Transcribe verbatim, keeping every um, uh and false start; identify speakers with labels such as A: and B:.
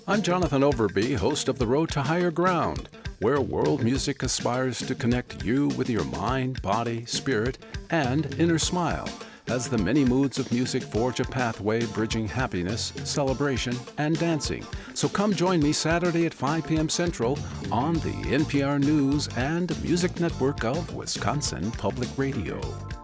A: I'm Jonathan Overby, host of The Road to Higher Ground, where world music aspires to connect you with your mind, body, spirit, and inner smile, as the many moods of music forge a pathway bridging happiness, celebration, and dancing. So come join me Saturday at five p.m. Central on the N P R News and Music Network of Wisconsin Public Radio.